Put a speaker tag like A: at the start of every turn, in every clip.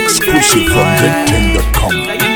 A: Exclusive from Z10.com.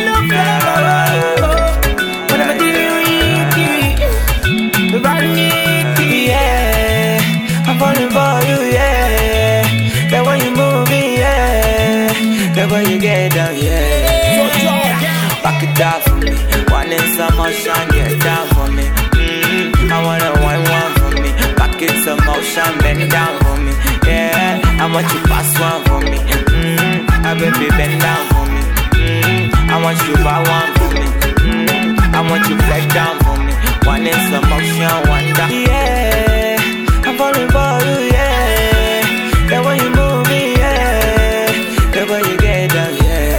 B: I'm falling for you, yeah. That way you moving, yeah. That way you get down, yeah. Back it up for me. One in some motion, get down for me. I wanna wine one for me. Back it some motion, bend down for me. Yeah, I want you pass one for me. I baby bend down for me. I want you buy one for me. I want you flex down for me. One in some motion, one down. Yeah, I'm falling for you, yeah. That way you moving, yeah. That way you get down,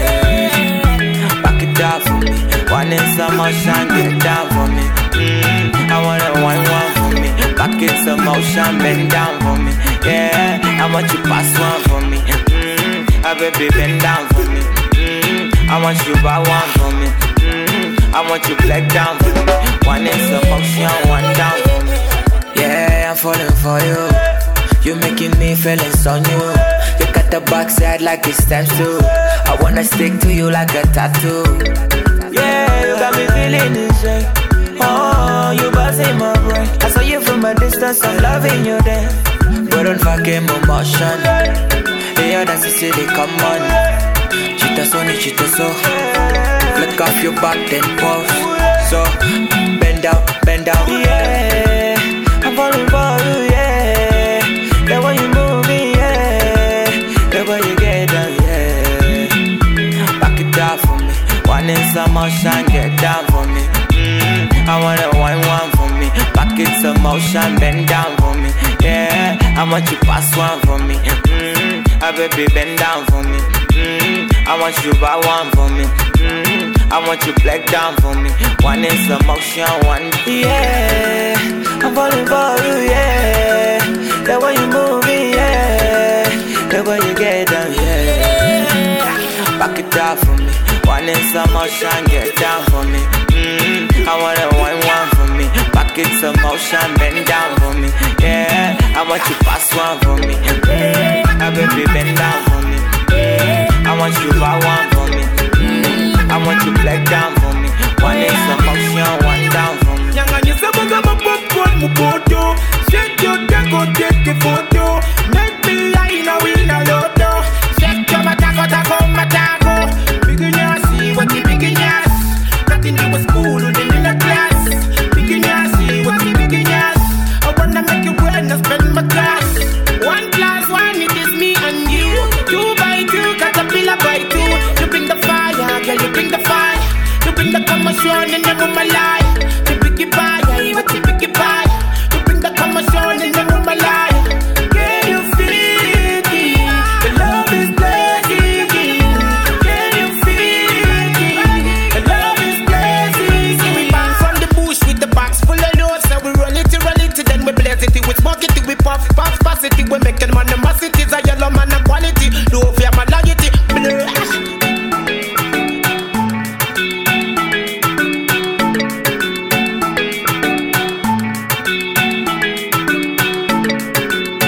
B: yeah. Back it up for me. One in some motion, get down for me. I wanna wine one for me. Back it some motion, bend down for me. Yeah, I want you pass one for me. I baby bend down for me. I want you buy one for me. I want you black down for me. One in some motion, one down for me. Yeah, I'm falling for you. You making me feeling so new. You got the backside like it's times two. I wanna stick to you like a tattoo. Yeah, you got me feeling this way. Oh, you buzzing my brain. I saw you from a distance, I'm loving you then. But on fucking emotion. Yeah, that's the city, come on. Cheetah so, ni cheetah so. Flick off your back, then pause. So, bend down. Yeah, I'm falling for you, yeah. That way you moving, yeah. That way you get down, yeah. Back it up for me. One in some motion, get down for me. I wanna wine one for me. Back it some motion, bend down for me. Yeah, I want you pass one for me. I baby bend down for me. I want you buy one for me. I want you black down for me. One in some motion, one. Yeah, I'm falling for you, yeah. That way you moving, yeah. That way you get down, yeah. Back it up for me. One in some motion, get down for me. I wanna wine one for me. Back it some motion, bend down for me. Yeah, I want you pass one for me. I baby bend down for me. I want you buy one for me. I want you black down for me. One in some motion, one down for me.
C: Shake your taco, take a photo. Make me lie now in a loto. Shake your mataco. Begin your see what you begin your. Nothing to a school or in a class. Begin your see what you begin your. I wanna make you well and spend my class. 1 + 1, it is me and you. 2 by 2, caterpillar by 2. You bring the fire, girl, you bring the fire. You bring the commotion and never my life. You bring it by, what you bring it by. You bring the commotion and never my life. Can you feel it? The love is blazing. Can you feel it? The love is blazing. See we bang from the bush with the box full of loads. So we roll it, then we blaze it. We smoke it, we puff it. We making man the mass it is a yellow man of quality. Low fear my loyalty.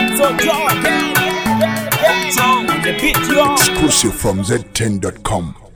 A: Exclusive from Z10.com.